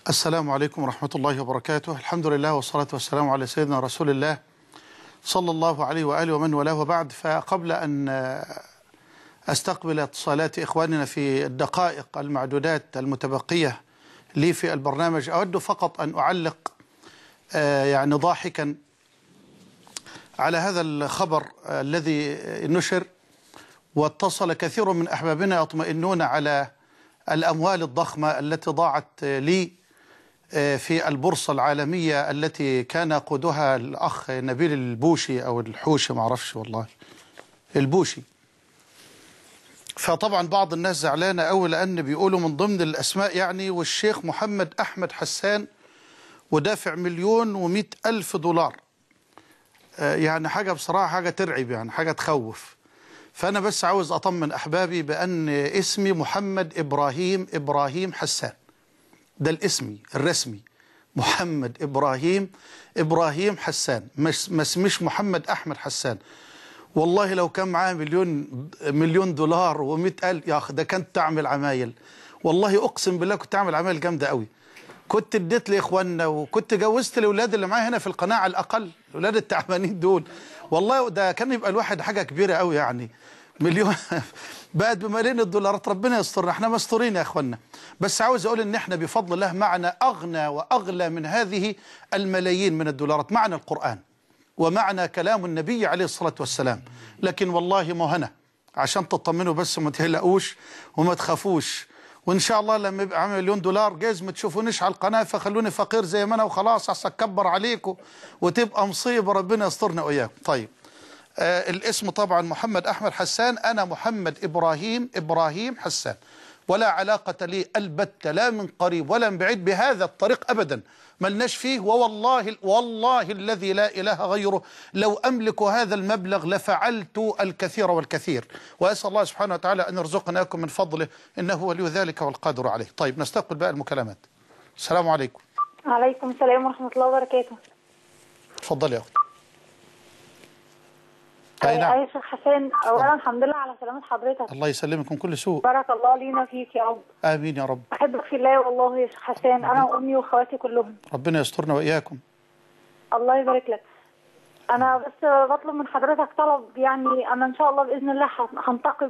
السلام عليكم ورحمة الله وبركاته. الحمد لله والصلاة والسلام على سيدنا رسول الله صلى الله عليه وآله ومن والاه، وبعد. فقبل أن أستقبل اتصالات إخواننا في الدقائق المعدودات المتبقية لي في البرنامج، أود فقط أن أعلق يعني ضاحكا على هذا الخبر الذي نشر، واتصل كثير من أحبابنا يطمئنون على الأموال الضخمة التي ضاعت لي في البورصة العالمية التي كان قودها الأخ نبيل البوشي أو الحوشي، ما أعرفش والله، البوشي. فطبعا بعض الناس زعلانة أوي لأن بيقولوا من ضمن الأسماء يعني والشيخ محمد أحمد حسان ودافع $1,100,000. يعني حاجة بصراحة، حاجة ترعب، يعني حاجة تخوف. فأنا بس عاوز أطمن أحبابي بأن اسمي محمد إبراهيم حسان، ده الاسم الرسمي، محمد إبراهيم حسان، مش محمد أحمد حسان. والله لو كان معاه مليون دولار و100,000 يا أخي ده كنت تعمل عمايل، والله أقسم بالله كنت تعمل عمايل جامدة قوي. كنت اديت لإخواننا وكنت جوزت الأولاد اللي معايا هنا في القناة على الأقل، الأولاد التعبانين دول. والله ده كان يبقى الواحد حاجة كبيرة قوي، يعني مليون بقت بملايين الدولارات. ربنا يسترنا، احنا مستورين يا اخوانا. بس عاوز اقول ان احنا بفضل الله معنا اغنى واغلى من هذه الملايين من الدولارات، معنا القرآن ومعنا كلام النبي عليه الصلاة والسلام. لكن والله ما هنا عشان تطمنوا بس وما تهلقوش وما تخافوش، وان شاء الله لما يبقى عامل $1,000,000 جايز ما تشوفونيش على القناة، فخلوني فقير زي ما انا وخلاص، احسن اكبر عليكم وتبقى مصيبة. ربنا يسترنا واياكم. طيب الاسم طبعا محمد أحمد حسان، أنا محمد إبراهيم حسان، ولا علاقة لي البتة لا من قريب ولا من بعيد بهذا الطريق أبدا، ملناش فيه. والله الذي لا إله غيره لو أملك هذا المبلغ لفعلت الكثير والكثير، وأسأل الله سبحانه وتعالى أن يرزقناكم من فضله إنه ولي ذلك والقادر عليه. طيب نستقبل بقى المكالمات. السلام عليكم. وعليكم السلام ورحمة الله وبركاته. اتفضلي يا أختي. يا شيخ حسان، أولا الحمد لله على سلامة حضرتك. الله يسلمك من كل سوء. بارك الله لينا فيك يا رب. آمين يا رب. أحبك في الله والله يا شيخ حسان، أنا وأمي وأخواتي كلهم. ربنا يسترنا وإياكم. الله يبارك لك. أنا بس بطلب من حضرتك طلب، يعني أنا إن شاء الله بإذن الله هنتقب،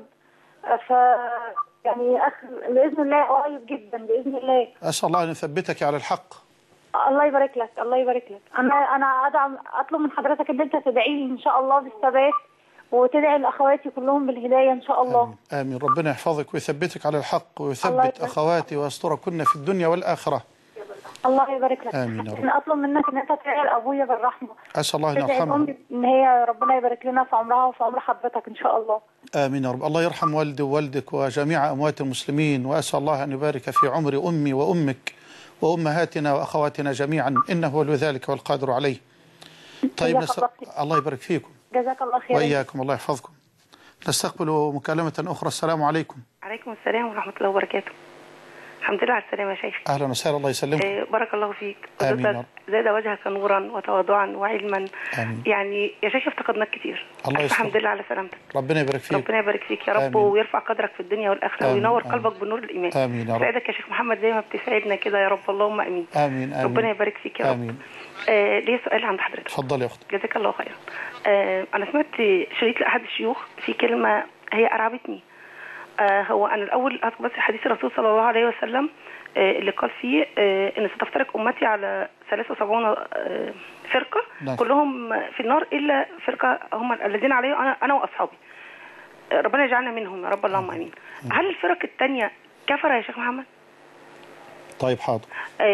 يعني بإذن الله قريب جدا بإذن الله. أسأل الله أن يثبتك على الحق. الله يبارك لك، الله يبارك لك. أنا أطلب من حضرتك إن أنت تدعي لي إن شاء الله بالثبات، وتدعي لأخواتي كلهم بالهداية إن شاء الله. آمين. آمين. ربنا يحفظك ويثبتك على الحق ويثبت أخواتي ويستركن في الدنيا والآخرة. الله يبارك لك. آمين يا رب. أنا أطلب منك إن أنت تدعي لأبويا بالرحمة. أسأل الله أن يرحمه. إن هي ربنا يبارك لنا في عمرها وفي عمر حضرتك إن شاء الله. آمين يا رب. الله يرحم والدي ووالدك وجميع أموات المسلمين، وأسأل الله أن يبارك في عمر أمي وأمك وأمهاتنا وأخواتنا جميعا، إنه ولي ذلك والقادر عليه. طيب الله يبارك فيكم. جزاك الله خير. وإياكم، الله يحفظكم. نستقبل مكالمة أخرى. السلام عليكم. عليكم السلام ورحمة الله وبركاته. الحمد لله على السلامة يا شيخ. أهلا وسهلا، الله يسلمك. بارك الله فيك. آمين. زاد وجهك نورا وتواضعا وعلما. آمين. يعني يا شيخ افتقدناك كتير. الله يسلمك. الحمد لله على سلامتك. ربنا يبارك فيك. ربنا يبارك فيك يا رب. آمين. ويرفع قدرك في الدنيا والآخرة وينور قلبك بنور الإيمان. آمين يا رب. يسعدك يا شيخ محمد زي ما بتسعدنا كده يا رب. اللهم آمين. آمين. آمين. ربنا يبارك فيك يا رب. آمين. ليه سؤال عند حضرتك. اتفضل يا أختي. جزاك الله خيرا. أنا سمعت شريط لأحد الشيوخ في كلمة هي أرعبتني. هو أنا الأول هذكر بس حديث الرسول صلى الله عليه وسلم اللي قال فيه إن ستفترق أمتي على 73 فرقة. نعم. كلهم في النار إلا فرقة هم الذين عليه أنا وأصحابي. ربنا يجعلنا منهم يا رب، اللهم آمين. هل الفرق الثانية كفر يا شيخ محمد؟ طيب حاضر.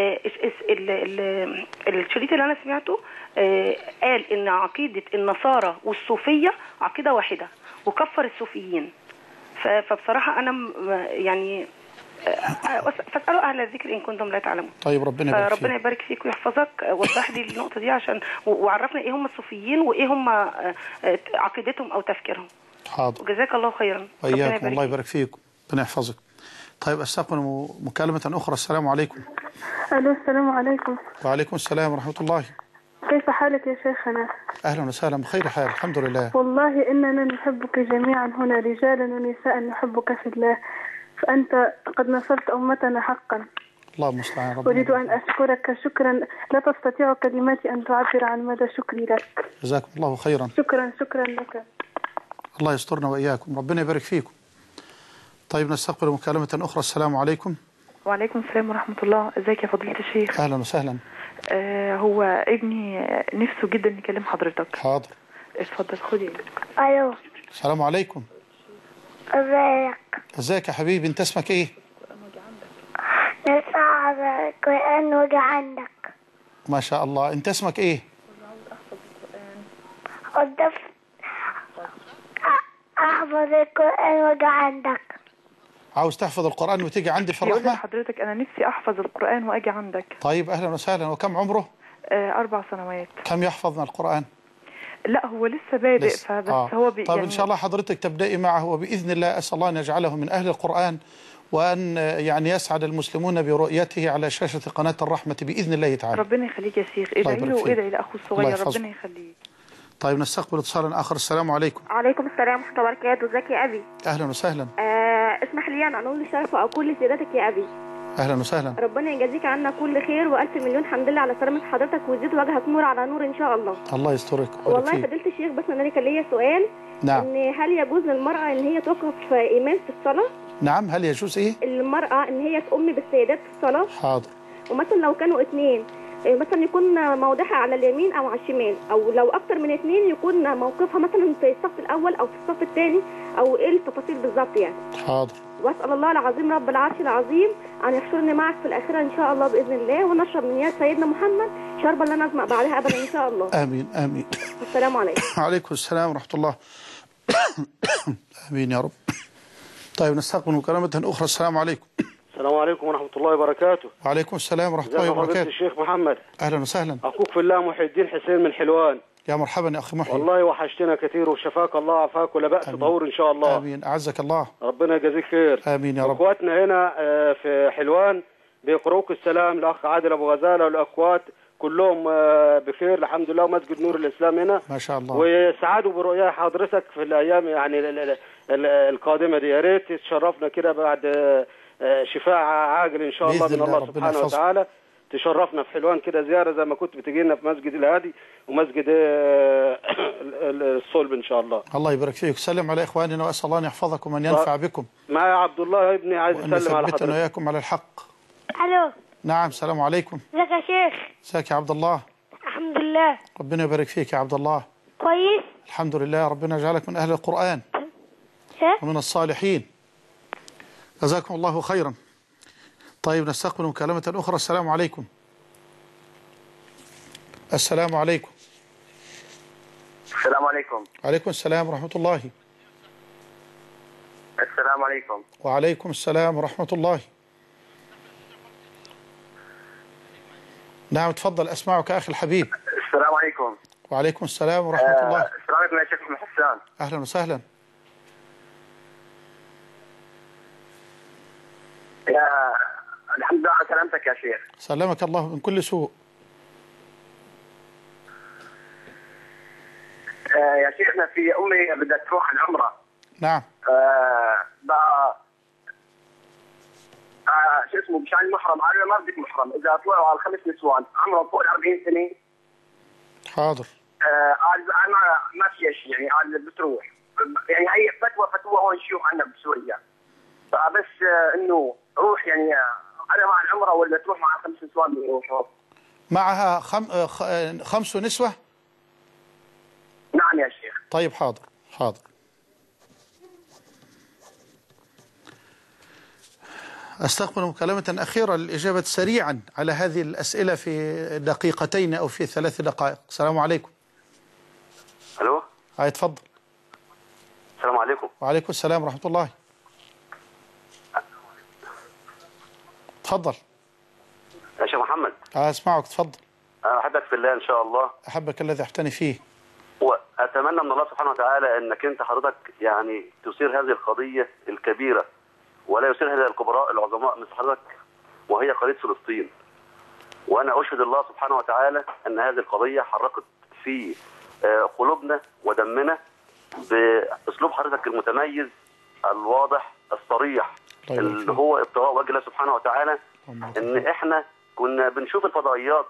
الشريط اللي أنا سمعته قال إن عقيدة النصارى والصوفية عقيدة واحدة وكفر الصوفيين. فبصراحة أنا يعني فاسألوا أهل الذكر إن كنتم لا تعلمون. طيب ربنا يبارك فيك ويحفظك. وضح لي النقطة دي عشان وعرفنا إيه هم الصوفيين وإيه هم عقيدتهم أو تفكيرهم. حاضر. وجزاك الله خيرا. وإياكم، الله يبارك فيكم، ربنا يحفظك. طيب استقبل مكالمة أخرى. السلام عليكم. ألو السلام عليكم. وعليكم السلام ورحمة الله. كيف حالك يا شيخنا؟ أهلا وسهلا، بخير حال الحمد لله. والله إننا نحبك جميعا هنا، رجالا ونساء نحبك في الله، فأنت قد نصرت أمتنا حقا. الله المستعان. ربنا أريد أن أشكرك شكرا لا تستطيع كلماتي أن تعبر عن مدى شكري لك. جزاكم الله خيرا. شكرا لك. الله يسترنا وإياكم، ربنا يبارك فيكم. طيب نستقبل مكالمة أخرى. السلام عليكم. وعليكم السلام ورحمة الله. ازيك يا فضيلة الشيخ؟ أهلا وسهلا. هو ابني نفسه جدا يكلم حضرتك. حاضر. اتفضل خدي. الو. السلام عليكم. ازيك يا حبيبي؟ انت اسمك ايه؟ نسعى القرآن وجه عندك. ما شاء الله. انت اسمك ايه؟ قدف احفظ القرآن وجه عندك. عاوز تحفظ القرآن وتيجي عندي في الرحمة؟ حضرتك انا نفسي احفظ القرآن واجي عندك. طيب اهلا وسهلا. وكم عمره؟ 4 سنوات. كم يحفظ من القرآن؟ لا هو لسه بادئ فبس هو طيب يعني ان شاء الله حضرتك تبدأي معه، وبإذن الله أسأل الله أن يجعله من أهل القرآن، وأن يعني يسعد المسلمون برؤيته على شاشة قناة الرحمة بإذن الله تعالى. ربنا يخليك يا شيخ. ادعي له وادعي لأخوه الصغير ربنا يخليه. طيب نستقبل اتصالا آخر. السلام عليكم. وعليكم السلام ورحمة الله وبركاته. ازيك يا أبي؟ أهلا وسهلا. اسمح لي أن أنول الشرف وأقول لسيادتك يا أبي أهلا وسهلا. ربنا يجازيك عنا كل خير وألف مليون حمد لله على سلامة حضرتك، ويزيد وجهك نور على نور إن شاء الله. الله يسترك. والله فضيلة الشيخ بس أنا كان ليا سؤال. نعم. إن هل يجوز للمرأة إن هي توقف إمام في الصلاة؟ نعم. هل يجوز إيه؟ المرأة إن هي تؤم بالسيدات في الصلاة؟ حاضر. ومثلا لو كانوا 2 مثلا يكون موضعها على اليمين أو على الشمال، أو لو أكتر من 2 يكون موقفها مثلا في الصف الأول أو في الصف الثاني، أو إيه التفاصيل بالظبط يعني؟ حاضر. واسال الله العظيم رب العرش العظيم ان يحشرني معك في الاخره ان شاء الله باذن الله، ونشرب من يد سيدنا محمد شربا لا نظمأ بعدها ابدا ان شاء الله. امين امين. السلام عليكم. وعليكم السلام ورحمه الله. امين يا رب. طيب نستقبل مكالمة أخرى. السلام عليكم. السلام عليكم ورحمة الله وبركاته. وعليكم السلام ورحمة الله وبركاته. الشيخ محمد. أهلا وسهلا. أخوك في الله محي الدين حسين من حلوان. يا مرحبا يا أخي محي. والله وحشتنا كثير وشفاك الله عافاك ولا بأس ظهور إن شاء الله. آمين. أعزك الله. ربنا يجازيك خير. آمين يا رب. أخواتنا هنا في حلوان بيقروك السلام الأخ عادل أبو غزالة والأخوات كلهم بخير الحمد لله، ومسجد نور الإسلام هنا ما شاء الله، وسعادوا برؤيا حضرتك في الأيام يعني القادمة دي. يا ريت تشرفنا كده بعد شفاء عاجل إن شاء الله من الله سبحانه وتعالى، تشرفنا في حلوان كده زيارة زي ما كنت بتجي لنا في مسجد الهادي ومسجد الصلب إن شاء الله. الله يبارك فيك. سلم على إخواننا وأسأل الله أن يحفظكم وأن ينفع بكم. معي عبد الله ابني عايز يسلم على حضرتك. وإياكم على الحق. الو. نعم. السلام عليكم. ازيك يا شيخ؟ ازيك يا عبد الله؟ الحمد لله. ربنا يبارك فيك يا عبد الله. كويس الحمد لله. ربنا يجعلك من أهل القرآن ومن الصالحين. جزاكم الله خيرا. طيب نستقبل مكالمة أخرى. السلام عليكم. السلام عليكم. السلام عليكم. وعليكم السلام ورحمة الله. السلام عليكم. وعليكم السلام ورحمة الله. نعم تفضل أسمعك أخي الحبيب. السلام عليكم. وعليكم السلام ورحمة الله. السلام عليكم يا شيخ حسان. أهلا وسهلا. الحمد لله على سلامتك يا شيخ. سلمك الله من كل سوء. يا شيخنا في أمي بدها تروح العمرة. نعم. بقى شو اسمه مشان المحرم، أنا ما بدك محرم إذا طلعوا على 5 نسوان عمره فوق 40 سنة. حاضر. أنا ما في شيء يعني أنا بتروح يعني هي فتوى هون شيوخ عندنا بسوريا، فبس إنه روح يعني أنا مع العمرة ولا تروح مع 5 نسوان بيروحوا معها 5 نسوة؟ نعم يا شيخ. طيب حاضر حاضر. أستقبل مكالمة أخيرة للإجابة سريعا على هذه الأسئلة في دقيقتين أو في 3 دقائق. السلام عليكم. ألو. هاي تفضل. السلام عليكم. وعليكم السلام ورحمة الله. تفضل يا شيخ محمد. أسمعك تفضل. أحبك في الله إن شاء الله. أحبك الذي أحتني فيه. وأتمنى من الله سبحانه وتعالى أنك أنت حضرتك يعني تثير هذه القضية الكبيرة ولا يثيرها إلا الكبراء العظماء مثل حضرتك، وهي قضية فلسطين. وأنا أشهد الله سبحانه وتعالى أن هذه القضية حركت في قلوبنا ودمنا بأسلوب حضرتك المتميز الواضح الصريح اللي هو ابتغاء وجه الله سبحانه وتعالى ان احنا كنا بنشوف الفضائيات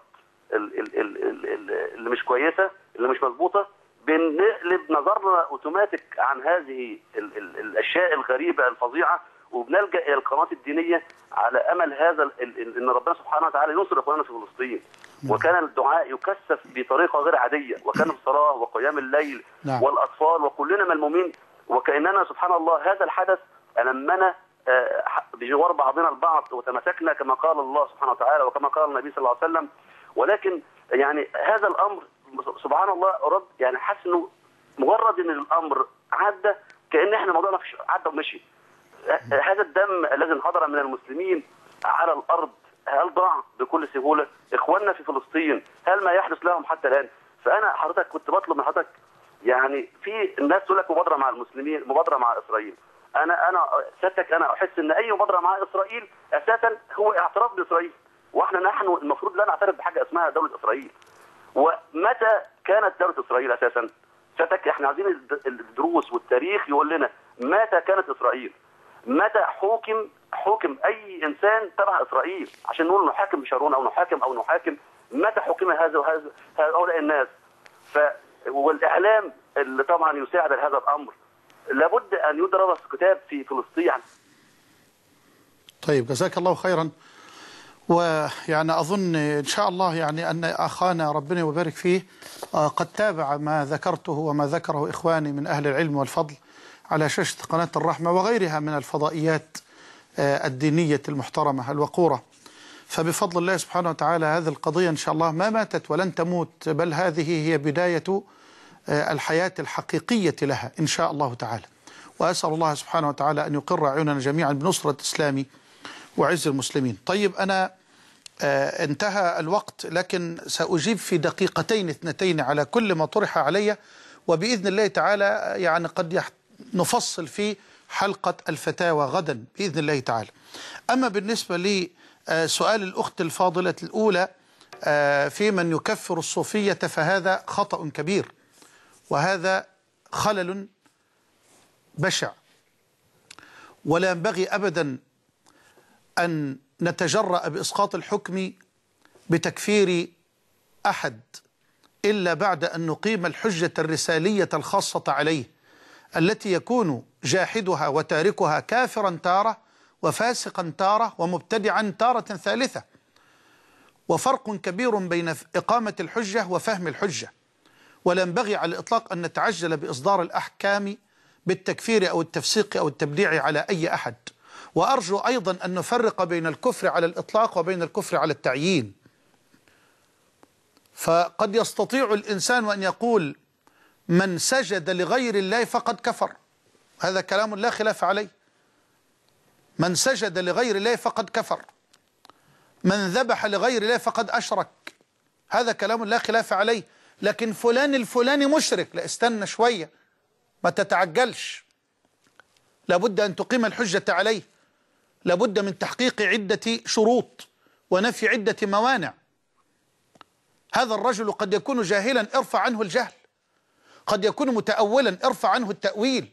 اللي مش كويسه، اللي مش مظبوطه، بنقلب نظرنا اوتوماتيك عن هذه الاشياء الغريبه الفظيعه، وبنلجا الى القنوات الدينيه على امل هذا ان ربنا سبحانه وتعالى ينصر اخواننا في فلسطين. وكان الدعاء يكثف بطريقه غير عاديه، وكان الصلاه وقيام الليل والاطفال وكلنا ملمومين، وكاننا سبحان الله هذا الحدث ألمنا بجوار بعضنا البعض، وتمسكنا كما قال الله سبحانه وتعالى وكما قال النبي صلى الله عليه وسلم. ولكن يعني هذا الامر سبحان الله رد، يعني حاسس انه مجرد ان الامر عدى كان احنا موضوعنا عدى ومشي. هذا الدم الذي انهدر من المسلمين على الارض هل ضاع بكل سهوله؟ اخواننا في فلسطين هل ما يحدث لهم حتى الان؟ فانا حضرتك كنت بطلب من حضرتك، يعني في الناس تقول لك مبادره مع المسلمين، مبادره مع اسرائيل. انا سيادتك انا احس ان اي مبادره مع اسرائيل اساسا هو اعتراف باسرائيل، نحن المفروض لا نعترف بحاجه اسمها دوله اسرائيل. ومتى كانت دوله اسرائيل اساسا؟ سيادتك احنا عايزين الدروس والتاريخ يقول لنا متى كانت اسرائيل؟ متى حكم اي انسان تبع اسرائيل عشان نقول نحاكم شارون او نحاكم متى حكم هؤلاء الناس؟ والاعلام اللي طبعا يساعد هذا الامر لابد ان يدرس كتاب في فلسطين. طيب جزاك الله خيرا. ويعني اظن ان شاء الله يعني ان اخانا ربنا يبارك فيه قد تابع ما ذكرته وما ذكره اخواني من اهل العلم والفضل على شاشة قناة الرحمة وغيرها من الفضائيات الدينية المحترمة الوقورة. فبفضل الله سبحانه وتعالى هذه القضية إن شاء الله ما ماتت ولن تموت، بل هذه هي بداية الحياة الحقيقية لها إن شاء الله تعالى. وأسأل الله سبحانه وتعالى أن يقر عيوننا جميعا بنصرة الإسلام وعز المسلمين. طيب أنا انتهى الوقت، لكن سأجيب في دقيقتين اثنتين على كل ما طرح علي، وبإذن الله تعالى يعني قد نفصل في حلقة الفتاوى غدا بإذن الله تعالى. أما بالنسبة لسؤال الأخت الفاضلة الأولى في من يكفر الصوفية، فهذا خطأ كبير، وهذا خلل بشع، ولا ينبغي أبدا أن نتجرأ بإسقاط الحكم بتكفير أحد إلا بعد أن نقيم الحجة الرسالية الخاصة عليه، التي يكون جاحدها وتاركها كافرا تارة وفاسقا تارة ومبتدعا تارة ثالثة. وفرق كبير بين إقامة الحجة وفهم الحجة، ولا ينبغي على الإطلاق أن نتعجل بإصدار الأحكام بالتكفير أو التفسيق أو التبديع على أي أحد. وأرجو أيضا أن نفرق بين الكفر على الإطلاق وبين الكفر على التعيين. فقد يستطيع الإنسان أن يقول من سجد لغير الله فقد كفر، هذا كلام لا خلاف عليه. من سجد لغير الله فقد كفر، من ذبح لغير الله فقد أشرك، هذا كلام لا خلاف عليه. لكن فلان الفلاني مشرك، لا استنى شوية، ما تتعجلش، لابد أن تقيم الحجة عليه، لابد من تحقيق عدة شروط ونفي عدة موانع. هذا الرجل قد يكون جاهلا، ارفع عنه الجهل، قد يكون متأولا، ارفع عنه التأويل،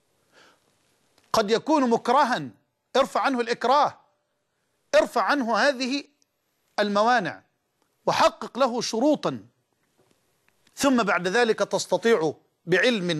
قد يكون مكرها، ارفع عنه الإكراه، ارفع عنه هذه الموانع وحقق له شروطا، ثم بعد ذلك تستطيع بعلم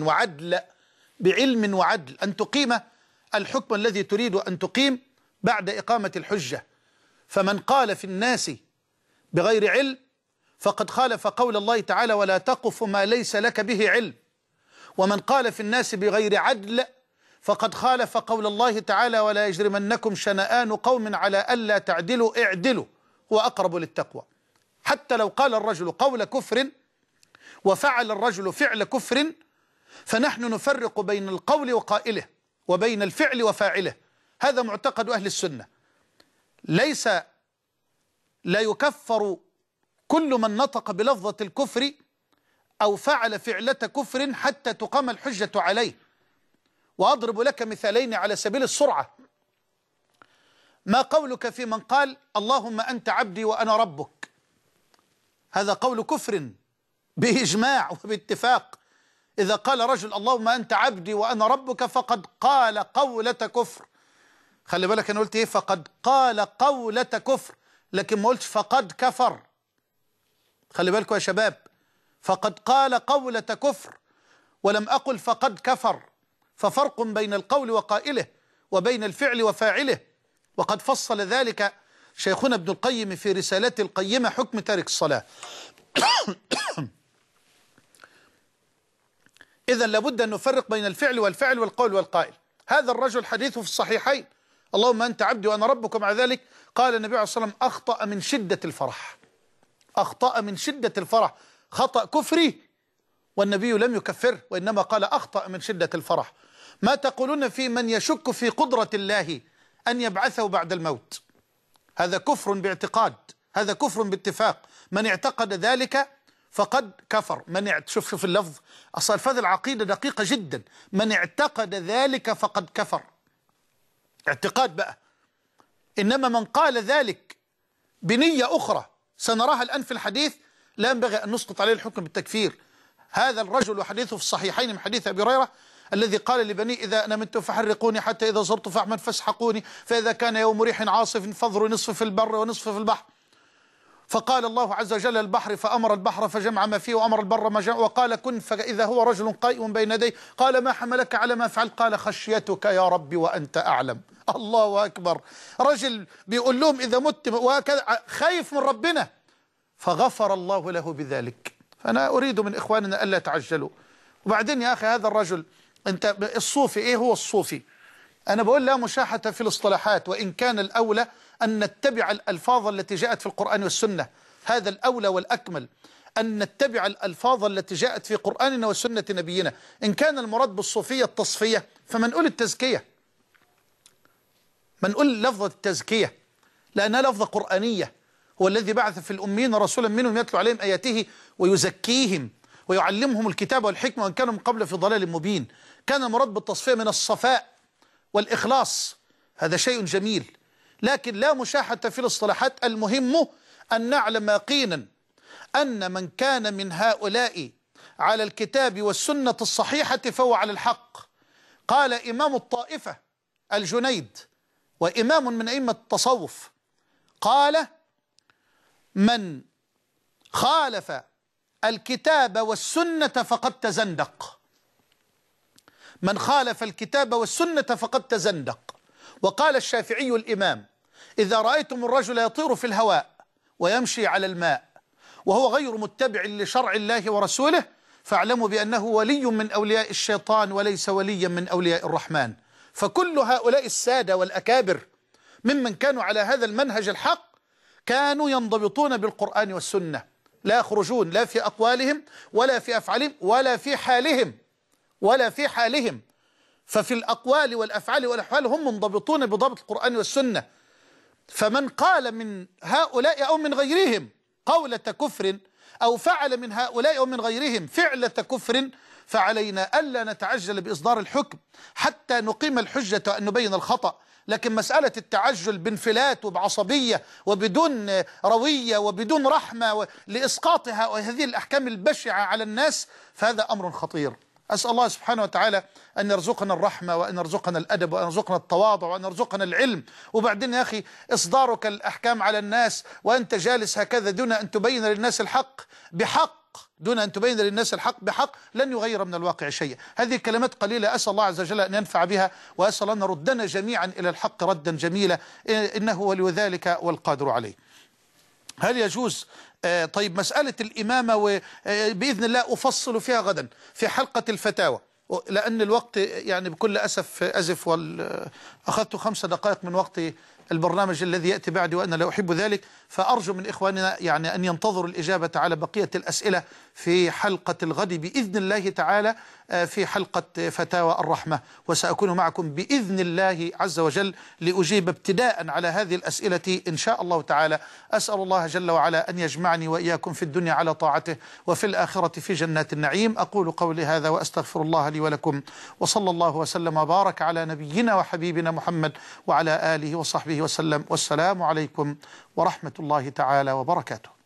وعدل أن تقيم الحكم الذي تريد أن تقيم بعد إقامة الحجة. فمن قال في الناس بغير علم فقد خالف قول الله تعالى ولا تقف ما ليس لك به علم، ومن قال في الناس بغير عدل فقد خالف قول الله تعالى ولا يجرمنكم شنآن قوم على ألا تعدلوا اعدلوا هو أقرب للتقوى. حتى لو قال الرجل قول كفر وفعل الرجل فعل كفر، فنحن نفرق بين القول وقائله وبين الفعل وفاعله. هذا معتقد أهل السنة. لا يكفر كل من نطق بلفظة الكفر أو فعل فعلة كفر حتى تقام الحجة عليه. وأضرب لك مثالين على سبيل السرعة. ما قولك في من قال اللهم أنت عبدي وأنا ربك؟ هذا قول كفر بإجماع وباتفاق. إذا قال رجل اللهم أنت عبدي وأنا ربك فقد قال قولة كفر، خلي بالك أنا قلت إيه؟ فقد قال قولة كفر، لكن ما قلتش فقد كفر. خلي بالكم يا شباب، فقد قال قولة كفر ولم أقل فقد كفر، ففرق بين القول وقائله وبين الفعل وفاعله، وقد فصل ذلك شيخنا ابن القيم في رسالته القيمة حكم تارك الصلاة. إذا لابد أن نفرق بين الفعل والفعل والقول والقائل. هذا الرجل حديثه في الصحيحين: اللهم أنت عبدي وأنا ربك. مع ذلك قال النبي عليه الصلاة والسلام: أخطأ من شدة الفرح. أخطأ من شدة الفرح، خطأ كفري، والنبي لم يكفره، وإنما قال أخطأ من شدة الفرح. ما تقولون في من يشك في قدرة الله أن يبعثه بعد الموت؟ هذا كفر باعتقاد، هذا كفر باتفاق. من اعتقد ذلك فقد كفر. شوف اللفظ، أصل ألفاظ العقيدة دقيقة جدا. من اعتقد ذلك فقد كفر، اعتقاد بقى. إنما من قال ذلك بنية أخرى سنراها الآن في الحديث لا ينبغي أن نسقط عليه الحكم بالتكفير. هذا الرجل وحديثه في الصحيحين من حديث أبي هريرة الذي قال لبني: إذا أنا مت فحرقوني، حتى إذا صرت فحما فاسحقوني، فإذا كان يوم ريح عاصف فاضروا نصف في البر ونصف في البحر. فقال الله عز وجل البحر فأمر البحر فجمع ما فيه، وأمر البر ما جمع، وقال كن، فإذا هو رجل قائم بين يديه قال: ما حملك على ما فعلت؟ قال: خشيتك يا ربي وأنت أعلم. الله أكبر. رجل بيقول لهم إذا مت وكذا، خايف من ربنا، فغفر الله له بذلك. فأنا أريد من إخواننا ألا تعجلوا. وبعدين يا أخي هذا الرجل، أنت الصوفي إيه هو الصوفي؟ أنا بقول لا مشاحة في الاصطلاحات، وإن كان الأولى أن نتبع الألفاظ التي جاءت في القرآن والسنة. هذا الأولى والأكمل، أن نتبع الألفاظ التي جاءت في قرآننا وسنة نبينا. إن كان المراد بالصوفية التصفية فمن نقول التزكية، من نقول لفظة التزكية، لأنها لفظة قرآنية. هو الذي بعث في الأمين رسولا منهم يتلو عليهم آياته ويزكيهم ويعلمهم الكتاب والحكمة وإن كانوا من قبل في ضلال مبين. كان المراد بالتصفية من الصفاء والإخلاص، هذا شيء جميل، لكن لا مشاحة في الاصطلاحات. المهم أن نعلم يقينا أن من كان من هؤلاء على الكتاب والسنة الصحيحة فهو على الحق. قال إمام الطائفة الجنيد، وإمام من أئمة التصوف، قال: من خالف الكتاب والسنة فقد تزندق. من خالف الكتاب والسنة فقد تزندق. وقال الشافعي الإمام: إذا رأيتم الرجل يطير في الهواء ويمشي على الماء وهو غير متبع لشرع الله ورسوله فاعلموا بأنه ولي من أولياء الشيطان وليس وليا من أولياء الرحمن. فكل هؤلاء السادة والأكابر ممن كانوا على هذا المنهج الحق كانوا ينضبطون بالقرآن والسنة، لا يخرجون لا في أقوالهم ولا في أفعالهم ولا في حالهم ففي الأقوال والأفعال والأحوال هم منضبطون بضبط القرآن والسنة. فمن قال من هؤلاء أو من غيرهم قولة كفر أو فعل من هؤلاء أو من غيرهم فعلة كفر فعلينا ألا نتعجل بإصدار الحكم حتى نقيم الحجة وأن نبين الخطأ. لكن مسألة التعجل بانفلات وبعصبية وبدون روية وبدون رحمة لإسقاطها وهذه الأحكام البشعة على الناس فهذا أمر خطير. أسأل الله سبحانه وتعالى أن يرزقنا الرحمة وأن يرزقنا الأدب وأن يرزقنا التواضع وأن يرزقنا العلم. وبعدين يا أخي إصدارك الأحكام على الناس وأنت جالس هكذا دون أن تبين للناس الحق بحق لن يغير من الواقع شيئا. هذه كلمات قليلة أسأل الله عز وجل أن ينفع بها، وأسأل أن يردنا جميعا إلى الحق ردا جميلا إنه ولي ذلك والقادر عليه. هل يجوز طيب مسألة الإمامة وبإذن الله أفصل فيها غدا في حلقة الفتاوى، لأن الوقت يعني بكل أسف أزف أخذت 5 دقائق من وقت البرنامج الذي يأتي بعدي وأنا لا أحب ذلك. فأرجو من إخواننا يعني أن ينتظروا الإجابة على بقية الأسئلة في حلقة الغد بإذن الله تعالى في حلقة فتاوى الرحمة، وسأكون معكم بإذن الله عز وجل لأجيب ابتداء على هذه الأسئلة إن شاء الله تعالى. أسأل الله جل وعلا أن يجمعني وإياكم في الدنيا على طاعته وفي الآخرة في جنات النعيم. أقول قولي هذا وأستغفر الله لي ولكم، وصلى الله وسلم وبارك على نبينا وحبيبنا محمد وعلى آله وصحبه وسلم، والسلام عليكم ورحمة الله تعالى وبركاته.